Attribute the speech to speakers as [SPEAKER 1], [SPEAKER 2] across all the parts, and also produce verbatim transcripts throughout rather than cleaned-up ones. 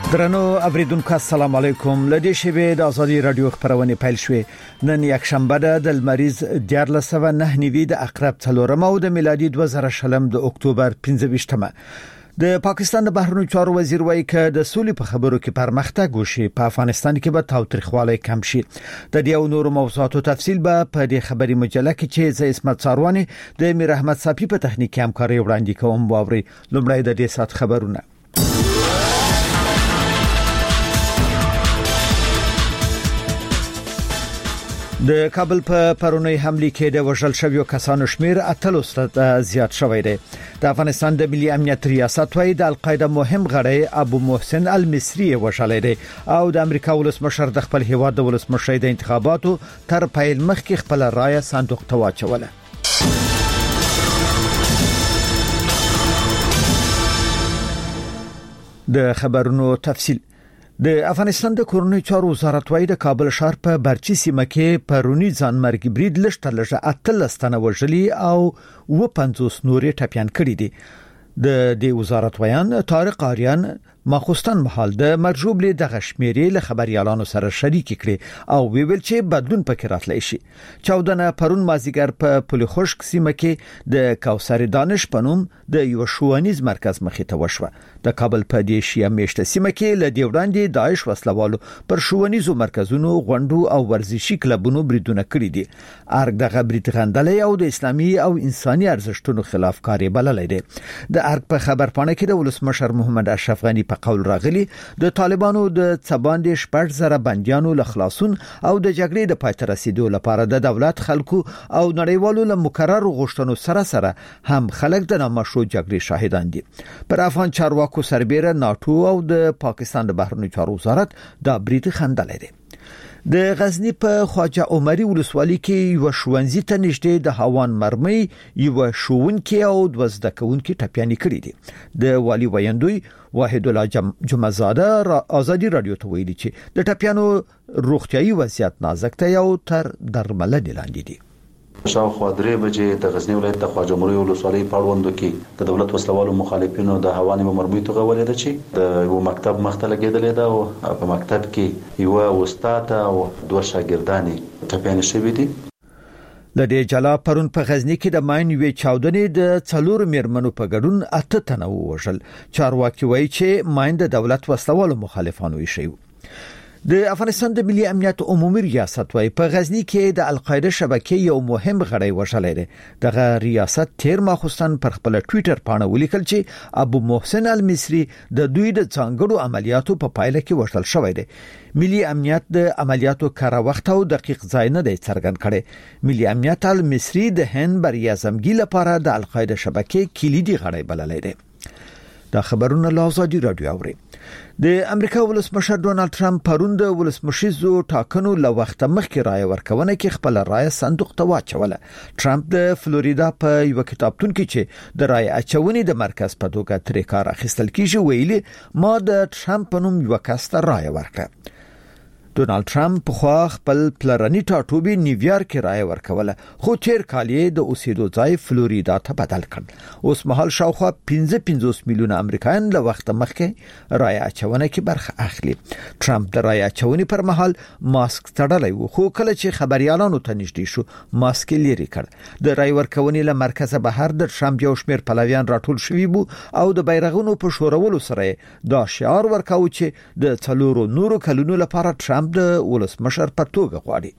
[SPEAKER 1] درنو اوریدونکو السلام علیکم. لدې شبې د ازادي رادیو خبرونه پیل شوې. نن یک شنبه د المریز دیارلس و نه نیوي د اقرب څلورم او د میلادي دوه زره شلم د اکتوبر پنځه ویشتمه. د پاکستان د بهرنیو چارو وزیر وایي چې د سولې په خبرو کې پرمختګ وشي، په افغانستان کې به تاوتریخوالی کم شي. د دې او نورو موضوعاتو تفصیل به په دې خبري مجله کې چې زه اسمت ساروانی د میر احمد صافي په تخنیکي همکاري وړاندې کوم. واوري لومړی د دې سات خبرونه. د کابل په پرونی حمله کې د وژل شویو کسانو شمیر اتلس ته زیات شوی دی. د افغانستان د ملي امنیت ریاست وايي د القاعده مهم غړی ابو محسن المصری وژل دی او د امریکا ولسمشر د خپل هیواد د ولسمشر د انتخاباتو تر پیل مخکې خپل رائے صندوق ته واچوله. د خبرونو تفصیل. د افغانستان د کورنیو چارو وزارت وايي د کابل ښار په برچی سیمه کې پرونی ځانمرګي برید لشته لږه اتلس تنه وژلي او و پنځوس نورې ټپيان کړي دي. د دې وزارت ویان طارق آریان ماخوستان محل د مرجوب له دغه شمیرې له خبريالانو سره شریک کړي او ویل چې بدلون پکې راتلی شي. چودنه پرون مازیګر په پل خوشک سیمه کې د کوثر دانش پنوم د یو شوانیز مرکز مخې ته وشوه. د کابل په دې شیعه میشته سیمه کې له دې وړاندې داعش وسلوالو پر شوانیزو مرکزونو غونډو او ورزشي کلبونو بریدونه کړي دي. ارګ دغه برید غندلې او د اسلامي او انساني ارزښتونو خلاف کاری بللې دي. د ارګ په خبر پاڼه کې د ولسمشر محمد اشرف غنی په قول راغلي د طالبانو د څباندې شپږ زره بنديانو له خلاصون او د جګړې د پاتې رسیدو لپاره د دولت خلکو او نړیوالو له مکرر غوښتنو سره سره هم خلک د نامشروع جګړې شاهدان دي. پر افغان چارواکو سربېره ناتو او د پاکستان د بهرنیو چارو وزارت دا برید خندلې دي. د غزنی په خواجه عمری ولسوالۍ کې یو شوونځي ته نږدې د هاوان مرمۍ یو شوونکي او د وزدکونکي ټپيانې کړې دي. د والی ویندوی واحد الله جمعزاده ازادي رادیو ته ویلي چې د ټپيانو روغتيایي وضعیت نازک دی او تر درملنې لاندې دي.
[SPEAKER 2] شاوخوا درې بجې د غزنی ولایت د خواجه عمری ولسوالۍ په اړوندو کې د دولت وسلوالو مخالفینو د هوانې مرمۍ توغولې ده چې د یو مکتب مخته لګېدلې ده او په مکتب کې یو استاد او دوه شاګردانې ټپيان شوي دي.
[SPEAKER 1] لدې جلا پرون په غزنی کې د ماین وی چاودنې د څلور میرمنو په ګډون اته تنه وژل. چارواکي وایي چې ماین د دولت وسلوالو مخالفانو یې شوی. د افغانستان د ملي امنیت عمومي ریاست وايي په غزنی کې د القاعده شبکې یو مهم غړی وژلی دی. دغه ریاست تیر ماخوستان پر خپل ټوئیټر پاڼه ولیکل چې ابو محسن المصری د دوی د ځانګړو عملیاتو په پایله کې وژل شوی دی. ملي امنیت د عملیاتو کار وخت او دقیق ځای نه دی څرګند کړی. ملي امنیت المصری د هند بر اعظمګي لپاره د القاعده شبکې کلیدي غړی بللی دی. دا خبرونه له ازادي رادیو اوري. د امریکا ولسمشر ډونالد ټرمپ پرون د ولسمشریزو ټاکنو له وخت مخکې رائے ورکونه کې خپل رائے صندوق ته واچوله. ټرمپ د فلوریدا په یو کتابتون کې چې د رائے اچونې د مرکز په توګه ترې کار اخیستل کیږي ویلي ما د ټرمپ په نوم یو کس ته رائے ورکړه. ډونالد ټرمپ خو خپل پلرنی ټاټوبي نیویارک کې رائے ورکوله خو تیر کال یې د اوسېدو ځای فلوریدا ته بدل کړ. اوس مهال شاوخوا پنځه پنځوس میلیونه امریکایان له وخت مخکې رائے اچونه کې برخه اخلي. ټرمپ د رائے اچونې پر مهال ماسک تړلی و خو کله چې خبريالانو ته نږدې شو ماسک لري کړ. د رائے ورکونې له مرکزه بهر د ټرمپ یو شمېر پلویان راټول شوي وو او د بیرغونو په شورولو سره دا شعار ورکاو چې د څلورو نورو کلونو لپاره ټرمپ د ولسمشر په توګه غواړي.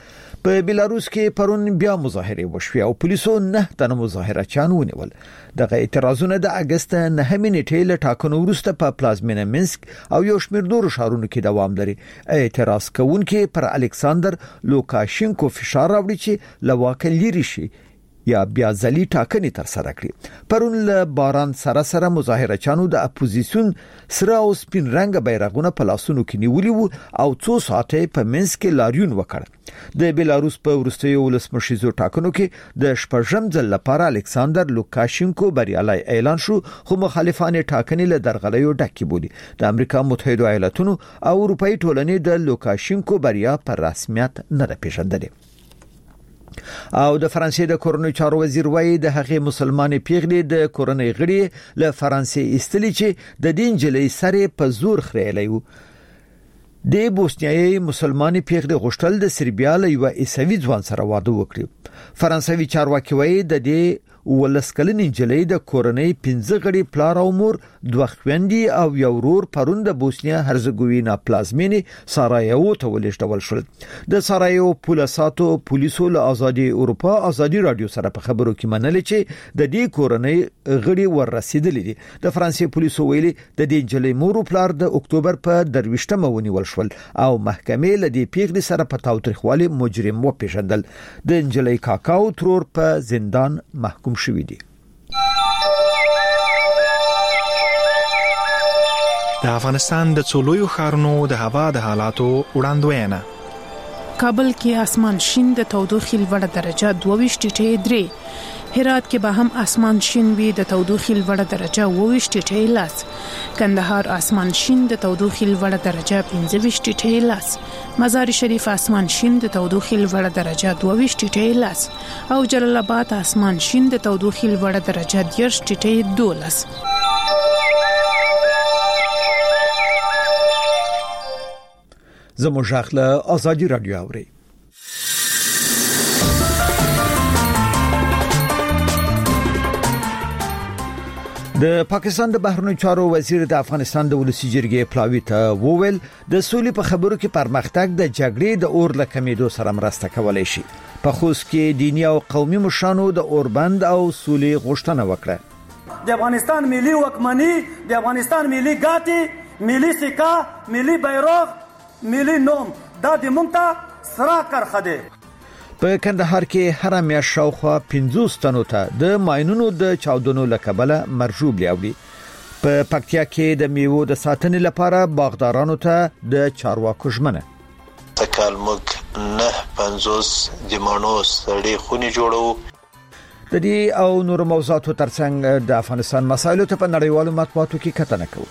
[SPEAKER 1] په بیلاروس کې پرون بیا مظاهره وشوه او پولیسو نه تنه مظاهرچیان ونیول. دغه اعتراضونه د اگست نهمې نیټې له ټاکنو وروسته په پلازمینه منسک او یو شمېر نورو ښارونو کې دوام لري. اعتراض کوونکي پر الکساندر لوکاشینکو فشار راوړي چې له واکه لري شي یا بیا ځلې ټاکنې تر سره کړي. پرون له باران سره سره مظاهرچیانو د اپوزیسیون سره او سپین رنګ بیرغونه په لاسونو کې نیولي وو او څو ساعته په منسک کې لاریون وکړ. د بیلاروس په وروستیو ولسمشریزو ټاکنو کې د شپږم ځل لپاره الکساندر لوکاشینکو بریالي اعلان شو خو مخالفان ټاکنې له درغلیو ډکې بولي. د امریکا متحده ایالاتونو او اروپאי ټولنې د لوکاشینکو بریا پر رسمیت نه پیژندلې. او د فرانسې د کورنۍ چارو وزیر وایي د هغې مسلمانې پیغلې د کورنۍ غړي له فرانسې استلی چې د دین جلې سره په زور خړېلې وو. د بوسنیایي مسلمانې پیغلې غوښتل د سربیا له یو عیسوي ځوان سره واده وکړي. فرانسوي چارواکي وایي د دې ولسکلنې جلې د کورنۍ پنځه غړي پلار او مور دوه خويندې او یو ورور پرون د بوسنیا هرزګوینا پلازمینې سارایو ته ولېږدول شول. د سارایو پولیساتو پولیسو له ازادي اروپا ازادي رادیو سره په خبرو کې منل چې د دې کورنۍ غړي ور رسیدلې دي. د فرانسې پولیسو ویلي د دې جلې مور او پلار د اکتوبر په درويشتمه ونیول شول او محکمې له دې پیغلې سره په تاوتریخوالي مجرم وپیژندل. د جلې کاکاو ترور په زندان محکوم شوی دی.
[SPEAKER 3] د افغانستان د څولویو ښارونو د هوا د حالاتو وړاندوینه.
[SPEAKER 4] کابل کې اسمان شین د تودوخې لوړه درجه دوه ویشت ټیټه درې. هرات کې به هم اسمان شین وي د تودوخې لوړه درجه اوه ویشت ټیټه لاس. کندهار اسمان شین د تودوخې لوړه درجه پنځه ویشت ټیټه لاس. مزار شریف اسمان شین د تودوخې لوړه درجه دوه ویشت ټیټه لاس او جلال آباد اسمان شین د تودوخې لوړه درجه دېرش ټیټه دوه لاس.
[SPEAKER 1] زموږ اخله ازادي رادیو اوري. د پاکستان د بهرنیو چارو وزیر د افغانستان د ولسی جرګې پلاوی ته وویل د سولې په خبرو کې پرمختګ د جګړې د اور له کمیدو سره مرسته کولای شي. په خوست کې دینی او قومي مشرانو د اوربند او سولې غوښتنه وکړه.
[SPEAKER 5] د افغانستان ملي وکمني، د افغانستان ملي ګاټي، ملي سکا، ملي بیرغ، ملي نوم دا د مونږ ته سره کرخه ده.
[SPEAKER 1] په کندهار کې هر میاشت شاوخوا پنځوس تنو ته د ماینونو د چاودنو لکبله مرجوب لیاوړي. په پکتیا کې د میوو د ساتنې لپاره باغدارانو ته د چارواکو ژمنه.
[SPEAKER 6] تکال مګ نه پنځوس د مانو سړې خونی جوړو.
[SPEAKER 1] د دې او نور موضوعاتو ترڅنګ د افغانستان مسایلو ته په نړیوالو مطبوعاتو کې کتنه کوو.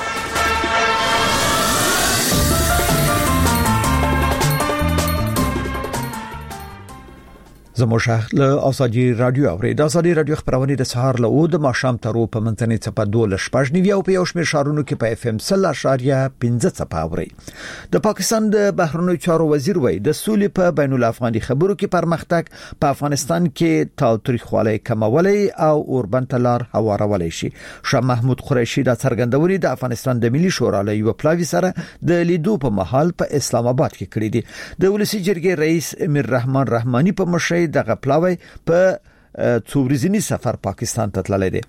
[SPEAKER 1] زموږ له ازادي رادیو اوري. د ازادي رادیو خبرونه د سهار له او د ماښام تر په منځنۍ چپه دوه شپږ نیو او په یو شمېر شهرونو کې په اف ام صفر اشاریه پنځه چپه اوري. د پاکستان د بهرنیو چارو وزیر وایي د سولې په بین الافغاني خبرو کې پرمختګ په افغانستان کې تاوتریخوالی کمولای او اوربنتلار هوارولای شي. شاه محمود قریشي د څرګندونې د افغانستان د ملي شورا له یو پلاوی سره د لیدو په محل په اسلام آباد کې کړی دی. د ولسی جرګې رئیس امیر رحمان رحماني په مشرۍ دغه پلاوی په څووريزنی سفر پاکستان ته تللی دی.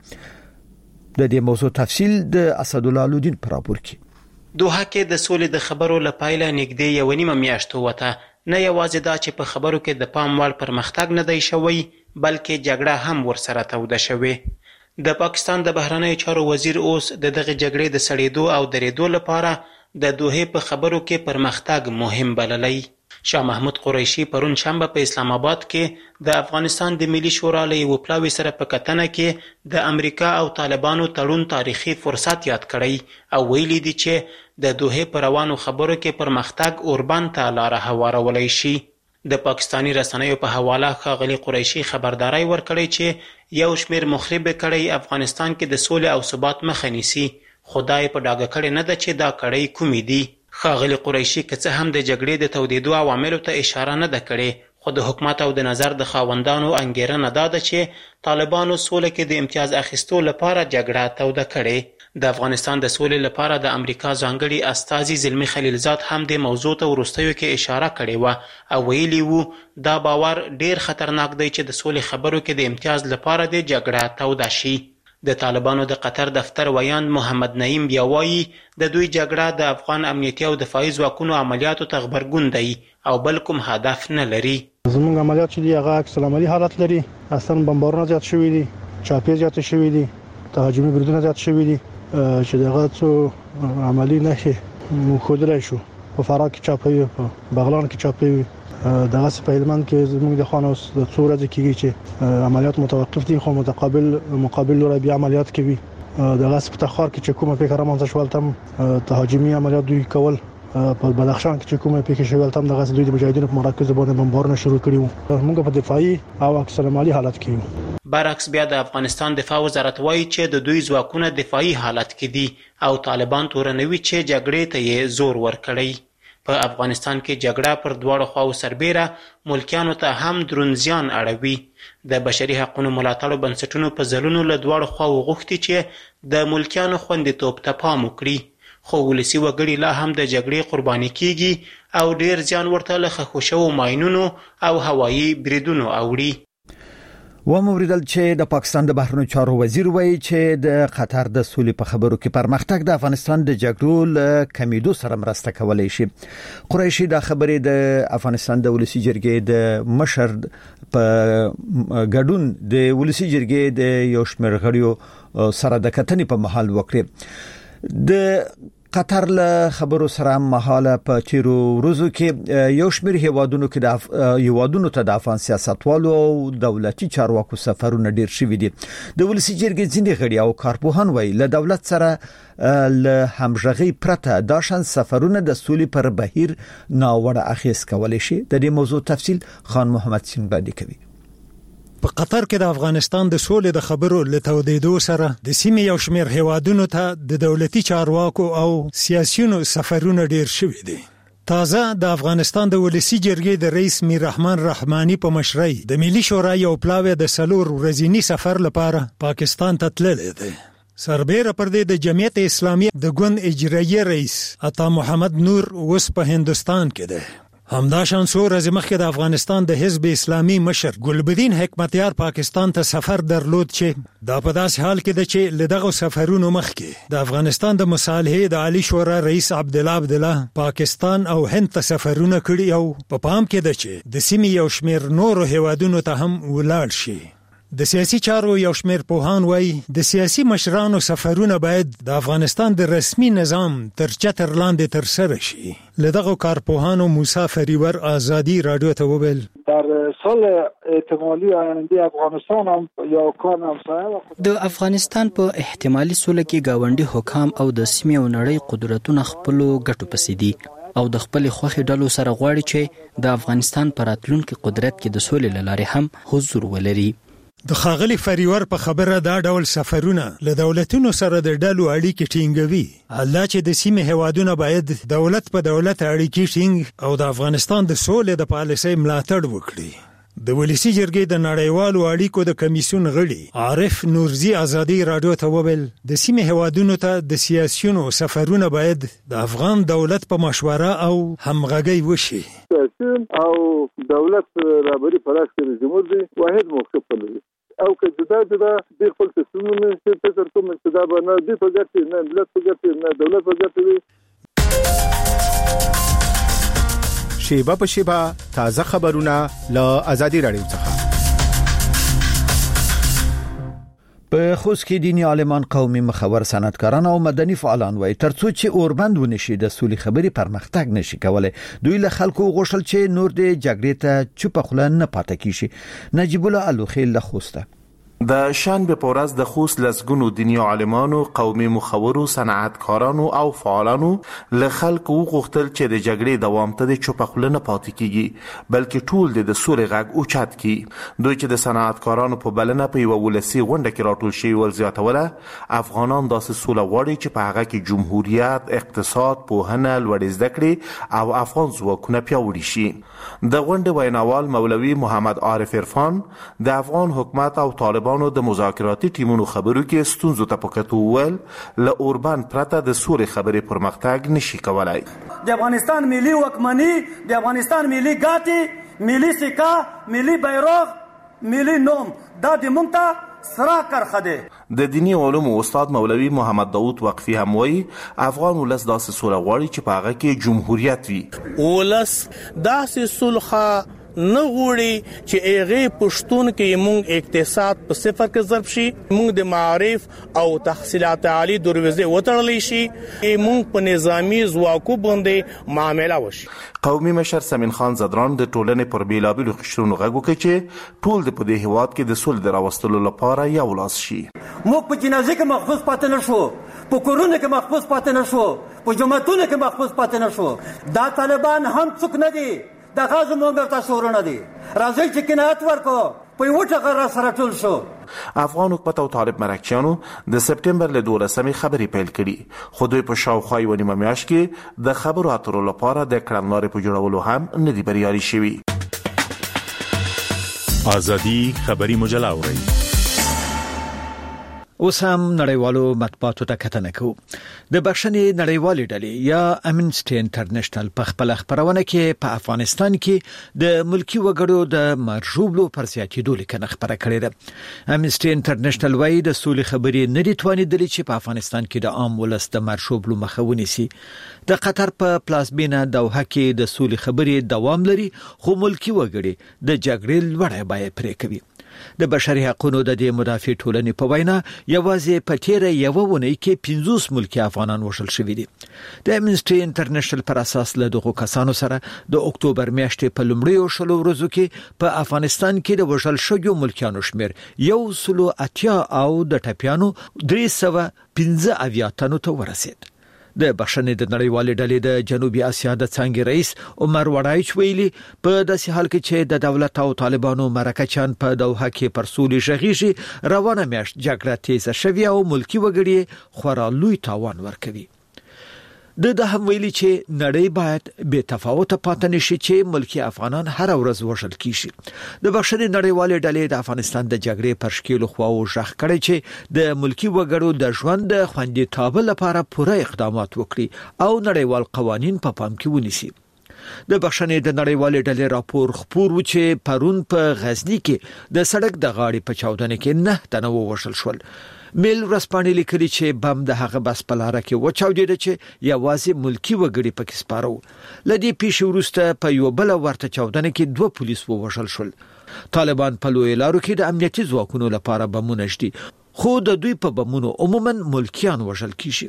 [SPEAKER 1] د دې موضوع تفصیل د اسد الله لودین پر راپور کې.
[SPEAKER 7] دوحه کې د سولې د خبرو لپاره نږدې یو نیمه میاشت وته. نه یوازې دا چې په خبرو کې د پام وړ پرمختګ نه دی شوی بلکې جګړه هم ورسره توده شوې. د پاکستان د بهرنیو چارو وزیر اوس د دغه جګړې د سړېدو او درېدو لپاره د دوحه په خبرو کې پرمختګ مهم بللی. شاه محمود قریشي پرون شنبه په اسلام آباد کې د افغانستان د ملي شورا له یو پلاوی سره په کتنه کې د امریکا او طالبانو تړون تاریخي فرصت یاد کړی او ویلي دي چې د دوحه پر روانو خبرو کې پرمختګ اوربان ته لار هوارولای شي. د پاکستانی رسنیو په حواله ښاغلي قریشي خبرداري ورکړی چې یو شمېر مخرب کړي افغانستان کې د سولې او ثبات مخه نیسي. خدای په ډاګه کړي نه ده چې دا کړي کومې دي. ښاغلي قریشي که څه هم د جګړې د تودېدو عواملو ته اشاره نه ده کړې خو د حکومت او د نظر د خاوندانو انګیرنه دا ده چې طالبانو سوله کې د امتیاز اخیستو لپاره جګړه توده کړې. د افغانستان د سولې لپاره د امریکا ځانګړي استازي زلمی خلیلزاد هم د موضوع ته وروستیو کې اشاره کړې وه او ویلي وو دا باور ډیر خطرناک دی چې د سولې خبرو کې د امتیاز لپاره د جګړه توده شي. د طالبانو د قطر دفتر ویاند محمد نعیم بیا وایي د دوی جګړه د افغان امنیتي او دفاعي ځواکونو عملیاتو ته غبرګون دی او بل کوم هدف نه لري.
[SPEAKER 8] زموږ عملیات چې دی هغه عکس العملي حالت لري. اصلا بمبارونه زیات شوي دي، چاپې زیات شوي دي، تهاجمي بریدونه زیات شوي دي چې دغه څو عملي نښې مو ښودلی شو. په فراه کې چاپې وي، په بغلان کې چاپې وي، دغه په هلمند کې زموږ د خان اوس د څو ورځې کېږي چې عملیات متوقف دي خو متقابل مقابل لوري بیا عملیات کوي. دغه په تخار کې چې کومه فکر رامنځته شول تم تهاجمي عملیات دوی کول په بدخشان کې چې کومه پېښه شوه تم د غزل د مجاهدینو په مراکز باندې بمبارونه شروع کړیو موږ په دفاعي او اکثر مالي حالت کې یو.
[SPEAKER 7] برعکس بیا د افغانستان دفاع وزارت وایي چې د دوی ځواکونه دفاعي حالت کې دي او طالبان تورنوي چې جګړې ته یې زور ورکړی. په افغانستان کې جګړه پر دواړو خواو سربېره ملکیانو ته هم دروند زیان اړوي. د بشري حقوقو ملاتړو بنسټونو په ځلونو له دواړو خواو غوښتي چې د ملکیانو خوندیتوب ته پام وکړي، خو ولسي وګړي لا هم د جګړې قرباني کیږي او ډیر زیان ورته له ښخ شوو ماینونو او هوایي بریدونو اوړي.
[SPEAKER 1] و موریدل چې د پاکستان د بهرنیو چارو وزیر وایي چې د قطر د سولې په خبرو کې پرمختګ د افغانستان د جګړو له کمیدو سره مرسته کولای شي. قریشي دا خبرې د افغانستان د ولسی جرګې د مشر په ګډون د ولسی جرګې د یو شمېر غړیو سره د کتنې په محل وکړي. د قطر له خبرو سره مهاله په چیرو ورځو کې یو شمېر هیوادونو کې د هیوادونو ته د افغان سیاستوالو او دولتي چارواکو سفرونه ډیر شوي دي. د ولسی جرګې ځینې غړي او کارپوهان وایي له دولت سره له همغږي پرته دا شان سفرونه د سولې پر بهیر ناوړه اغیز کولای شي. د دې موضوع تفصیل خان محمد سین باندې کوي.
[SPEAKER 9] په قطر کې د افغانستان د سولې د خبرو لتودیدو سره د سیمې یو شمېر هیوادونو ته د دولتي چارواکو او سیاسيونو سفرونه ډیر شوي دي. تازه د افغانستان د ولسی جرګې د رئیس میر رحمان رحماني په مشرۍ د ملي شورا یو پلاوی د سلور ورځنی سفر لپاره پاکستان ته تللی دی. سربېره پر دې د جمعیت اسلامي د ګوند اجرایي رئیس عطا محمد نور اوس په هندستان کې دی. همداشان څو ورځې مخکې د افغانستان د حزب اسلامي مشر ګلبدین حکمتیار پاکستان ته سفر درلود چې دا په داس حال کې د چې لدغه سفرونو مخکې د افغانستان د مصالحې د عالی شورا رئیس عبد الله عبد الله پاکستان او هند ته سفرونه کړي او په پا پام کې د چې د سیمې یو شمېر نورو هیوادونو ته هم ولاړ شي. د سیاسي چارو یو شمېر پوهان وایي د سیاسي مشرانو سفرونه باید د افغانستان د رسمي نظام تر چتر لاندې تر سره شي. لدغه کارپوهانو موسی فریور آزادی رادیو ته وویل
[SPEAKER 10] در سال احتمالی آینده افغانستان هم یا کان همسایه
[SPEAKER 11] د افغانستان په احتمالي سوله کې گاونډي حکام او د سیمې او نړۍ قدرتونه خپلو ګټو پسې دي او د خپل خوخي ډلو سره غواړي چې د افغانستان پر راتلونکي قدرت کې د سولې لارې هم حضور ولري.
[SPEAKER 9] د خاغلی فریور په خبره دا ډول سفرونه له دولتونو سره د ډلو اړیکې ټینګوي. الله چې د سیمې هیوادونه باید دولت په دولت اړیکې ټینګ او د افغانستان د سولې د پالیسۍ ملاتړ وکړي. د ولسی جرګې د نړیوالو اړیکو د کمیسیون غړي عارف نورزی آزادی رادیو ته وویل د سیمې هیوادونو ته د سیاسيونو سفرونه باید د افغان دولت په مشوره او همغږي وشي.
[SPEAKER 10] او دولت رهبری پرست رئیس جمهور دی واحد موقف لري او که جدا جدا د خپل تصمیمونه چې فکر کوم چې دا به نه دی په ګټه نه ملت په ګټه نه دولت په ګټه وي.
[SPEAKER 12] شیبه په شیبه تازه خبرونه له آزادی رادیو څخه.
[SPEAKER 1] په خوست کې دیني عالمان، قومي مخور، صنعتکاران او مدني فعالان وایي ترڅو چې اوربند ونشي د سولې خبرې پرمختګ نشي کولای. دوی له خلکو غوښتل چې نور د جګړې ته چوپ خوله نه پاتې کیږي. نجیب الله الوخیل له خوسته
[SPEAKER 13] د شنبه په ورځ د خوست لسګونو دیني عالمانو، قومي مخورو، صنعتکارانو او فعالانو له خلکو غوښتل چې د جګړې دوام ته د چوپ خوله نه پاتې کیږي بلکې ټول د سولې غږ اوچت کړي. دوی چې د صنعتکارانو په بلنه په یو ولسی غونډه کې راټول شوي ول زیاتوله افغانان داسې سوله غواړي چې په هغه کې جمهوریت، اقتصاد، پوهنه، لوړې زده کړې او افغان ځواکونه پیاوړي شي. د غونډې ویناوال مولوي محمد عارف عرفان د افغان حکومت او طالبانو د مذاکراتي ټیمونو خبرو کې ستونزو ته پکتو ول له اوربان پرته د سولې خبرې پرمختګ نشي کولای.
[SPEAKER 5] د افغانستان ملي حکمرانی، د افغانستان ملي ګاټي، ملي سکا، ملي بیرغ، ملي نوم دا د مونږ ته سرا کرخه ده.
[SPEAKER 13] د دینی علومو استاد مولوي محمد داود وقفي هم وایي افغان ولس داسې سوله غواړي چې په هغه کې جمهوریت وي.
[SPEAKER 14] ولس داسې صلح نه غوړي چې هغه پښتون کې موږ اقتصاد په صفر کې ضرب شي، موږ د معارف او تحصیلات عالی دروازې وتړلې شي، موږ په نظامی ځواکو باندې معامله وشي.
[SPEAKER 13] قومي مشر سمین خان زدران د ټولنې پر بیلابیلو قشرونو غږ وکړ چې ټول د په دې هیواد کې د سولې د راوستلو لپاره یو لاس شي.
[SPEAKER 5] موږ په جنازه کې محفوظ پاتې نه شو، په کورونو کې محفوظ پاتې نه شو، په جماعتونو کې محفوظ پاتې نه شو. دا طالبان هم څوک نه دي، دا غازو مونږ ته شورونه دي. راځي چې قناعت ورکو په یو ټغر سره ټول شو.
[SPEAKER 13] افغان حکومت او طالب مرکچیانو د سپټمبر له دولسمې خبرې پیل کړي، خو دوی په شاوخوا یوه نیمه میاشت کې د خبرو اترو لپاره د کړنلارې په جوړولو هم نه دي بریالي شوي.
[SPEAKER 15] ازادي خبري مجله اوري.
[SPEAKER 1] اوس هم نړیوالو مطبوعاتو ته کتنه کوو. د بخښنې نړیوالې ډلې یا امنسټي انټرنیشنل په خپل خبرونه کې په افغانستان کې د ملکی وګړو د مرجوبلو پر زیاتېدو لیکنه خبره کړې ده. امنسټي انټرنیشنل وايي د سولې خبرې نه دي توانېدلې چې په افغانستان کې د عام ولس د مرجوبلو مخه ونیسي. د قطر په پلازمینه دوحه کې د سولې خبرې دوام لري، خو ملکی وګړي د جګړې لوړه بیه پرې کوي. د بشري حقوقو د دې مدافع ټولنې په وینا یوازې په تیره یوه ونې کې پنځوس ملکی افغانان وژل شوي دي. د امنسټي انټرنیشنل پر اساس له دغو کسانو سره د اکتوبر میاشتې په لومړیو شلو ورځو کې په افغانستان کې د وژل شویو ملکیانو شمیر یو سلو اتیا او د ټپیانو درې سوه پنځه اویا تنو ته ورسید. د بخښنې د نړیوالې ډلې د جنوبي اسیا د څنګه رئیس عمر وړایچ ویلي په داسې حال کې چې د دولت او طالبانو مرکچان په دوحه کې پر سولې ژغېږي، روانه میاشت جګړه تیزه شوې او ملکی وګړي خورا لوی تاوان ورکوي. د ده هم ویلي چې نړۍ باید بے تفاوته پاتې نشي چې ملکی افغانان هر ورځ وژل کیږي. د بخښنې نړیوالې ډلې د افغانستان د جګړې پر شکیلو خواو ژغ کړي چې د ملکی وګړو د ژوند د خوندیتوب لپاره پوره اقدامات وکړي او نړیوال قوانین په پام کې ونیسي. د بخښنې د نړیوالې ډلې راپور خپور و چې پرون په غزنی کې د سړک د غاړې په چاودنه کې نه تنه وژل شول. میل ورسپانې لیکلي چې بم د هغه بس په لاره کې وچاودېده چې یوازې ملکی وګړي پکې سپاره وو. له دې پیښې وروسته په یو بل ورته چاودنه کې دوه پولیس ووژل شول. طالبان په لوی لارو کې د امنیتي ځواکونو لپاره بمونه شدي، خو د دوی په بمونو عموما ملکیان وژل کیږي.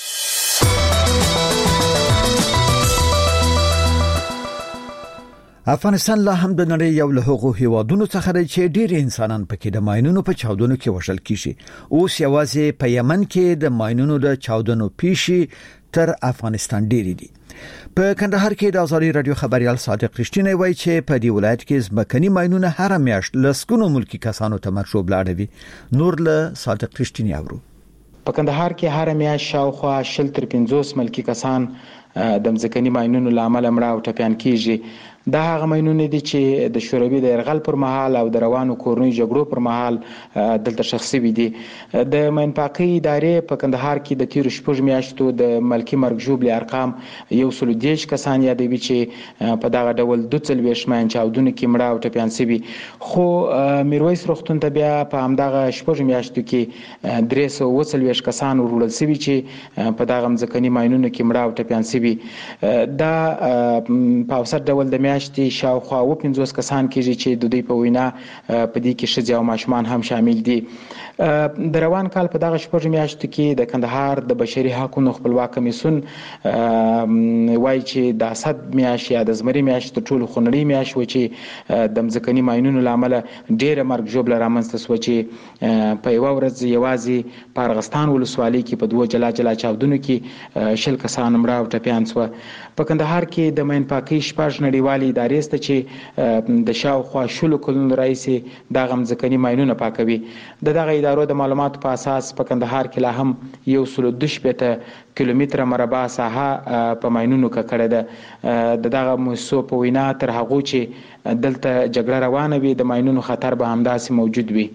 [SPEAKER 1] افغانستان لا هم د نړۍ یو له هغو هیوادونو څخه دی چې ډېر انسانان پکې د ماینونو په چاودنو کې وژل کیږي. اوس یوازې په یمن کې د ماینونو د چاودنو پیښې تر افغانستان ډېرې دي. په کندهار کې د ازادي رادیو خبريال صادق رښتینی وایي چې په دې ولایت کې ځمکني ماینونه هر میاشت لسګونو ملکی کسانو ته مرشوب لاړوي. نور له صادق رښتینی اورو.
[SPEAKER 16] په کندهار کې هر میاشت شاوخوا شل تر پنځوس ملکی کسان د ځمکني ماینونو لامل مړه او ټپيان کیږي. دا هغه ماینونه دي چې د شوروي د يرغل پر مهال او د روانو کورنۍ جګړو پر مهال دلته شخصي وي دي. د ماین پاکي ادارې په کندهار کې د تیر شپږ میاشتو د ملکی مرګ جوړ ارقام یو سل دیش کسان یادوي چې په دغه ډول دوه څلوېښت ماین چاودنو کې مړه او ټپيان شوي. خو میرویس روغتون ته بیا په همدغه شپږ میاشتو کې درې سوه اووه څلوېښت کسان وروړل شوي چې په دغه ځمکني ماینونو کې مړه او ټپيان شوي. دا په اوسط ډول د میاشتې شاوخوا اووه پنځوس کسان کېږي چې د دوی په وینا په دې کې ښځې او ماشومان هم شامل دي. د روان کال په دغه شپږ میاشتو کې د کندهار د بشري حقوقو خپلواک کمیسیون وایي چې د اسد میاشت یا د زمري میاشت تر ټولو خونړۍ میاشت و چې د ځمکني ماینونو لامل ډېره مرګ ژوبله رامنځته شوه چې په یوه ورځ یوازې په ارغستان ولسوالۍ کې په دوه جلا جلا چاودنو کې شل کسان مړه او ټپیان شوه. په کندهار کې د ماین پاکۍ شپږ نړیوالې ادارې شته چې د شاوخوا شلو کلونو راهیسې دغه ځمکني ماینونه پاکوي. د دغه ادارو د معلوماتو په اساس په کندهار کې لا هم یو سل دوه شپېته کیلومتره مربع ساحه په ماینونو ککړه ده. د دغه مؤسسو په وینا تر هغه چې دلته جګړه روانه وي د ماینونو خطر به همداسې موجود وي.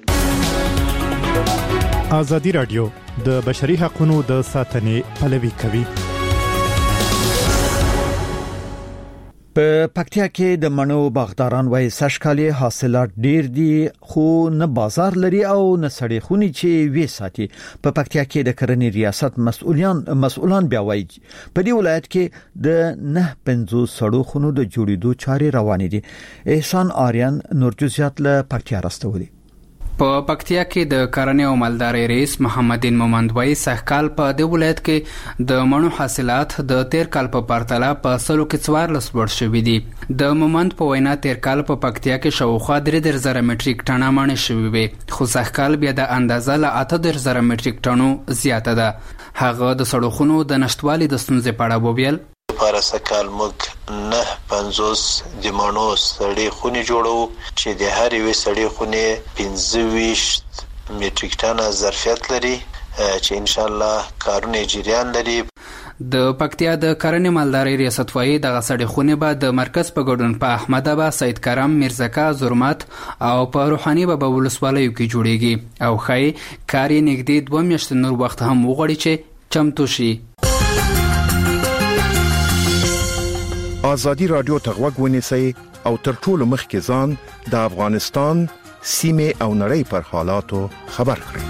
[SPEAKER 12] ازادي رادیو د بشري حقوقو د ساتنې پلوي کوي.
[SPEAKER 1] په پکتیا کې د مڼو باغداران وایي سږکالي حاصلات ډیر دي خو نه بازار لري او نه سړې خوني چې وې ساتي. په پکتیا کې د کرنې ریاست مسؤلیان مسؤلان بیا وایي په دې ولایت کې د نه پنځوس سړو خونو د جوړېدو چارې روانې دي. احسان آریان نور جزئیات له پکتیا راستولي.
[SPEAKER 17] په پکتیا کې د کرنې او مالدارۍ رئیس محمدین مومند وایي سږکال په دې ولایت کې د مڼو حاصلات د تیر کال په پرتله په سلو کې څوارلس لوړ شوي دي. د مومند په وینا تیر کال په پکتیا کې شاوخوا درې دېرش زره میټریک ټنه مڼې شوي وي خو سږکال بیا د اندازه له اته دېرش زره میټریک ټنو زیاته ده. هغه د سړکونو د نشټوالي د ستونزې په اړه وویل.
[SPEAKER 6] لپاره سکال موږ نه پنځوس د مڼو سړې خونې جوړو چې د هر یوې سړې خونې پنځه ویشت میټریک ټنه ظرفیت لري چې ان شاء الله کارونه جریان لري.
[SPEAKER 17] د پکتیا د کرنې مالدارۍ ریاست وایي دغه سړې خونې به د مرکز په ګډون په احمد ابا، سید کرم، میرزکا، زرمت او په روحاني بابا ولسوالیو کې جوړیږي او ښایي کار یې نږدې دوه میاشتې نور وخت هم وغواړي چې چمتو شي.
[SPEAKER 12] ازادي رادیو ته غوږ ونیسئ او تر ټولو مخکې ځان د افغانستان سیمې او نړۍ پر حالاتو خبر کړئ.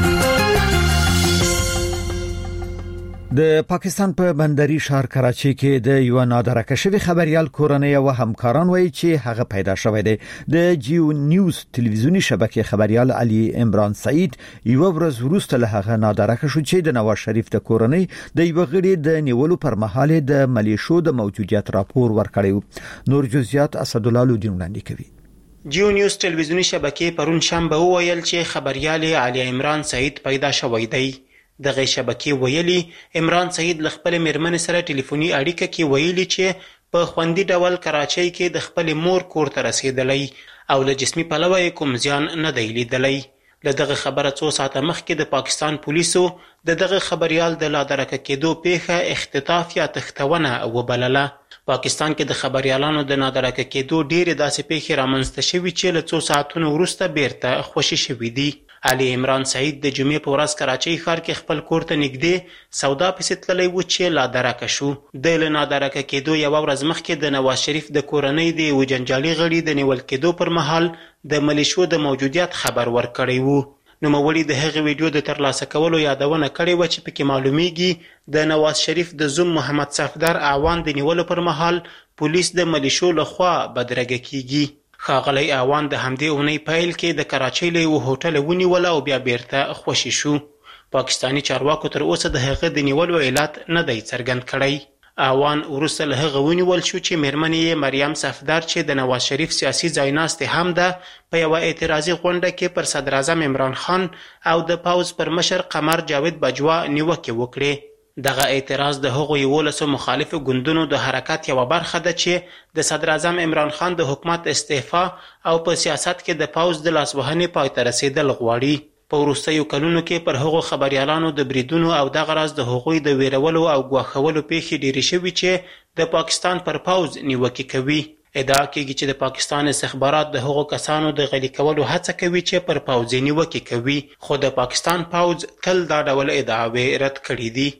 [SPEAKER 1] د پاکستان په بندري ښار کراچي کې د یو نادرکه شوی خبريال کورنۍ او همکاران وایي چې هغه پیدا شوی دی. د جیو نیوز ټلویزیونی شبکې خبريال علي عمران سعید یو ورځ وروسته له هغه نادرکه شو چې د نواز شریف د کورنۍ د یو غړي د نیولو پر مهال د ملیشو د موجودیت راپور ورکړی. نور جزئیات اسد الله لودین وړاندې کوي.
[SPEAKER 7] جیو نیوز ټلویزیونی شبکې پرون شنبه وویل چې خبريال علي عمران سعید پیدا شوی دی. دغه شبکې ویلي عمران سعید له خپل میرمن سره ټلیفوني اړیکه کې ویلي چې په خوندي ډول کراچۍ کې د خپل مور کور ته رسیدلی او له جسمي پلوه کوم زیان نه دی لیدلی. له دغه خبره څو ساعته مخکې د پاکستان پولیسو د دغه خبريال د لادرکه کېدو پیښه اختطاف یا تختونه وبلله. پاکستان کې د خبريالانو د نادرکه کېدو ډېرې داسې پیښې رامنځته شوي چې له څو ساعتونو وروسته بیرته خوشي شوي دي. علي عمران سعید د جمعې په ورځ کراچۍ ښار کې خپل کور ته نږدې سودا پسې تللی و چې لادرکه شو. د له نادرکه کېدو یوه ورځ مخکې د نواز شریف د کورنۍ د یو جنجالي غړي د نیول کېدو پر مهال د ملیشو د موجودیت خبر ورکړی و. نوموړي د هغې ویډیو د ترلاسه کولو یادونه کړې وه چې پکې معلومیږي د نواز شریف د زوم محمد صفدر اعوان د نیولو پر مهال پولیس د ملیشو لخوا بدرګه کیږي. ښاغلی اعوان د همدې اونۍ پیل کې د کراچۍ له یوه هوټله ونیوله او بیا بیرته خوشي شو. پاکستاني چارواکو تر اوسه د هغه د نیولو علت نه دی څرګند کړی. اعوان وروسته له هغه ونیول شو چې میرمن یې مریم صفدر چې د نواز شریف سیاسي ځایناستې هم ده په یوه اعتراضي غونډه کې پر صدر اعظم عمران خان او د پوځ پر مشر قمر جاوید بجوا نیوکې وکړې. دغه اعتراض د هغو یولسو مخالفو ګوندونو د حرکت یوه برخه ده چې د صدر اعظم عمران خان د حکومت استعفا او په سیاست کې د پوځ د لاسوهنې پای ته رسیدل غواړي. په وروستیو کلونو کې پر هغو خبريالانو د بریدونو او دغه راز د هغوی د ویرولو او ګواښولو پیښې ډېرې شوي چې د پاکستان پر پوځ نیوکې کوي. ادعا کېږي چې د پاکستان استخبارات د هغو کسانو د غلي کولو هڅه کوي چې پر پوځ یې نیوکې کوي خو د پاکستان پوځ تل دا ډول ادعاوې رد کړي دي.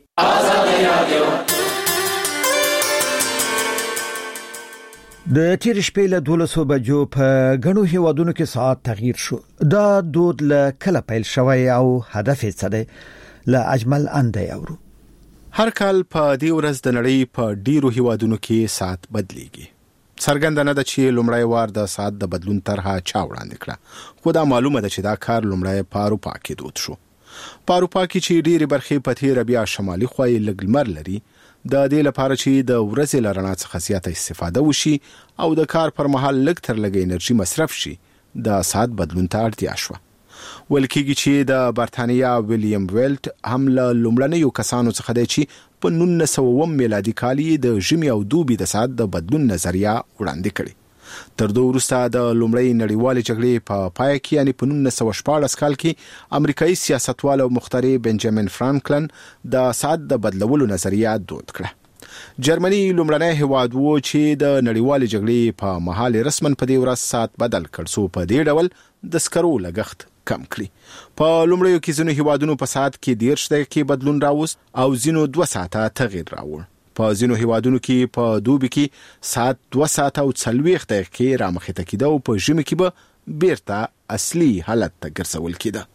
[SPEAKER 1] د تیر شپې له دولسو بجو په غنو هیوادونو کې ساعت تغییر شو. دا دود له کله پیل شوی او هدف یې څه دی؟ له اجمل اندی اورو.
[SPEAKER 12] هر کال په دې ورځ د نړۍ په ډیرو هیوادونو کې ساعت بدلیږي. څرګنده نه ده چې لومړی وار د ساعت د بدلون طرحه چا وړاندې کړه خو دا معلومه ده چې دا کار لومړی په اروپا کې دود شو. په اروپا کې چې ډېرې برخې په تیره بیا شمالي خوا یې لږ لمر لري د دې لپاره چې د ورځې له رڼا څخه زیاته استفاده وشي او د کار پر مهال لږ تر لږه انرژي مصرف شي د ساعت بدلون ته اړتیا شوه. ویل کېږي چې د برتانیا ویلیام ویلټ هم له لومړنیو کسانو څخه دی چې په نولس سوه اووم میلادي کال یې د ژمي او دوبي د ساعت د بدلون نظریه وړاندې کړې. تر دوه وروسته د لومړۍ نړیوالې جګړې په پای کې یعنی په نولس سوه شپاړس کال کې امریکایي سیاستوال او مخترع بنجامین فرانکلن د ساعت د بدلولو نظریه دود کړه. جرمني لومړنی هیواد و چې د نړیوالې جګړې په مهال رسماً په دې ورځ ساعت بدل کړ څو په دې ډول د سکرو لګښت کم کړي. په لومړیو کې ځینو هیوادونو په ساعت کې دېرش دقیقې بدلون راوست او ځینو دوه ساعته تغییر راوړ. په ځینو هیوادونو کې په دوبي کې ساعت دوه ساعت او څلوېښت دقیقې رامخته کېده او په ژمي کې به بیرته اصلي حالت ته ګرځول کېده.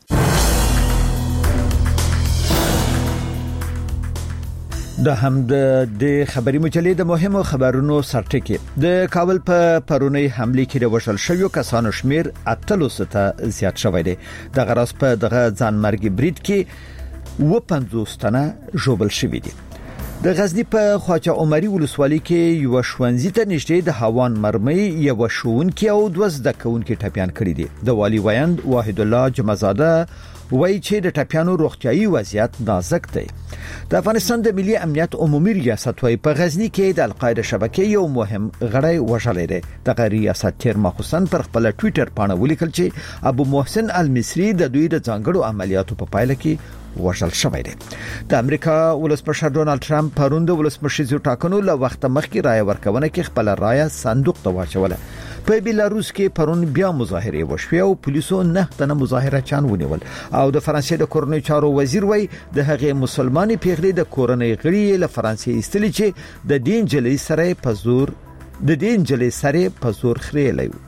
[SPEAKER 1] د هم د خبري مجلې د مهمو خبرونو سرټکی د کابل په پرونی حمله کې د وشل شویو کسانو شمیر اتلس ته زیات شوی دی. د غرض په دغه ځانمرګي برید کې و پنځوس تنه ژوبل شوی دي. د غزنی په خواجه عمري ولسوالۍ کې یو شونځي ته نږدې د هوان مرمۍ یو شونکي او دوه زده کوونکي ټپيان کړي دي. د والی ویند واحد الله جمعزاده وایي چې د ټپيانو روغتيایي وضعیت نازک دی. د افغانستان د ملي امنیت عمومي ریاست وايي په غزنی کې د القاعده شبکې یو مهم غړی وژل دی. د ریاست تیر مخصوصن پر خپل ټوئیټر باندې ولیکل چې ابو محسن المصری د دوی د ځانګړو عملیاتو په پایله کې وژل شوی دی. د امریکا ولسمشر ډونالد ټرمپ پروند ولسمشریزو ټاکنو له وخت مخکې رائے ورکونه کې خپل رائے صندوق ته واچوله. په بیلاروس کې پرون بیا مظاهره وشوه او پولیسو نه تنه مظاهره چان ونیول او د فرانسې د کورنۍ چارو وزیر وای د هغه مسلمانې پیغلې د کورنۍ غړي له فرانسې استلی چې د دین جلې سره په زور د دین جلې سره په زور خریلای.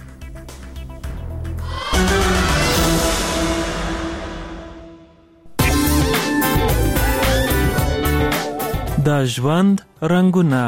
[SPEAKER 18] د ژوند رنگونه.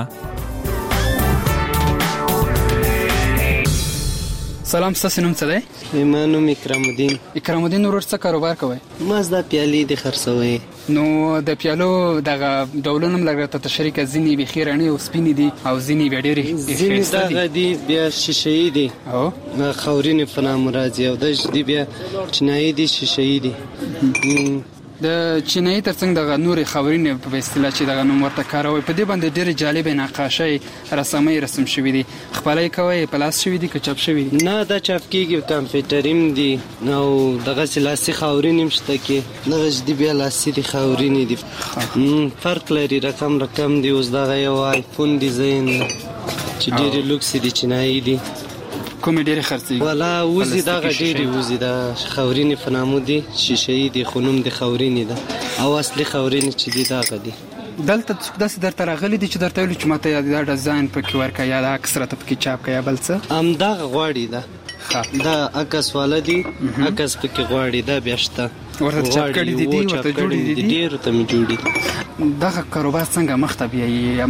[SPEAKER 19] سلام، ستاسو نوم څه دی؟
[SPEAKER 20] ما نوم اکرام الدین.
[SPEAKER 19] اکرام الدین ورور څه کاروبار کوي؟
[SPEAKER 20] ما زدا پیالې د خرڅوي.
[SPEAKER 19] نو د پیالو دغه ډولونه لږه ته تشریح ځینی به خیرانی او سپینې دي او ځینی به ډېری
[SPEAKER 20] ځینی دغه دي بیا شیشې دي
[SPEAKER 19] او
[SPEAKER 20] خاورین فنام راځي او د دې بیا چنایي دي شیشې دي.
[SPEAKER 19] د چینایي ترڅنګ دغه نوري خاورین په اصطلاح چې دغه نوم ورته کاروي په دې باندې ډېر جالب نقاشۍ رسمي رسم شوې دي. خپلای کوي پلاس شوې دي که چاپ شوې دي؟
[SPEAKER 20] نه دا چاپ کیږي کمپیوټریم دي نو دغه سلاسي خاورین مشته کې دغه دې بیا لاسي دي خاورین دي. فرق لري، رقم رقم دي. اوس دغه یو آیفون ډیزاین چې ډېر لوکس دي چینایي دي.
[SPEAKER 19] کوم ډېر خرڅي
[SPEAKER 20] ولا وزي دا غډيري وزي دا خاورینی فنامو دي شیشې دي خونم دي خاورینی ده او اصلي خاورینی چې دي دا غدي.
[SPEAKER 19] دلته داس درته راغلي دي چې درته ویل چې ماته دا ډیزاین پکې ورکا یا د اکثرت پکې چاپ کیا بل څه
[SPEAKER 20] ام دا غواړي دا دا اکس ولدي اکس پکې غواړي دا بیاشته
[SPEAKER 19] ورته چاپ کړی دي دي ورته جوړي دي
[SPEAKER 20] ډیر ته می جوړي.
[SPEAKER 19] دا کاروبار څنګه مخ ته بیاي